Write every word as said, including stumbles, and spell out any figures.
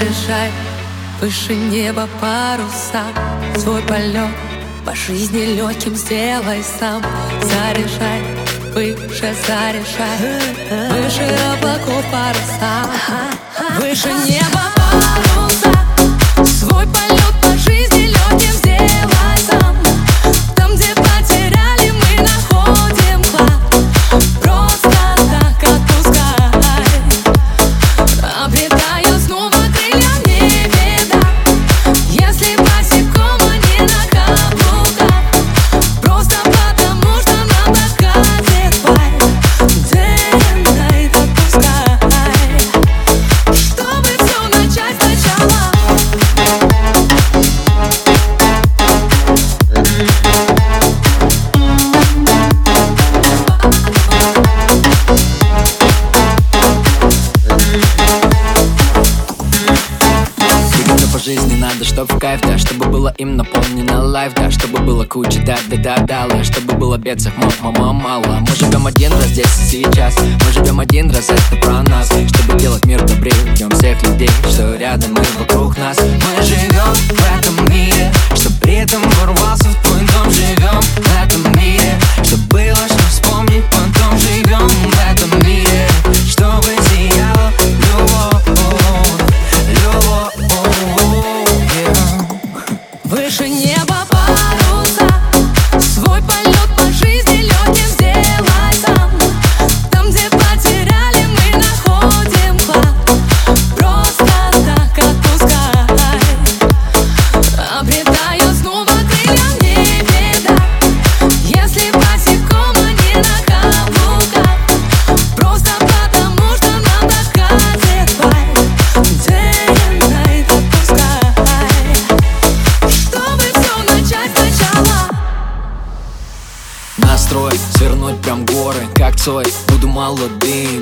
Заряжай выше неба паруса, свой полет по жизни легким сделай сам. Заряжай выше, заряжай выше облаков паруса, выше неба паруса, свой полет по жизни легким сделай сам. Там, где потеряли, мы находим клад. Просто так отпускай, обретая снова крылья, не беда. Если босиком, а не на каблуках, просто потому что нам так катит вайб. Day and night отпускай, чтобы все начать сначала. По жизни надо, чтоб в кайф, да, чтобы было им наполнено лайф, да, чтобы было куча да-да-да-да, чтобы было бедцах мама мало. Мы живем один раз здесь и сейчас, мы живем один раз, это про нас. Чтобы делать мир добрее, ждем всех людей, что рядом и вокруг нас. Мы живем в этом мире, чтоб ритм ворвался в твой дом. Живем в этом мире, чтоб было что вспомнить потом. Живем в этом мире, чтобы сияла любовь, любовь. Выше неба паруса, свой полет по жизни легким сделай сам. Там, где потеряли, мы находим клад. Просто так отпускай, обретая снова крылья, не беда. Если босиком, а не на каблуках, просто потому что нам так катит вайб. Day and night отпускай, чтобы все начать сначала. Настрой свернуть прям горы, как Цой, буду молодым.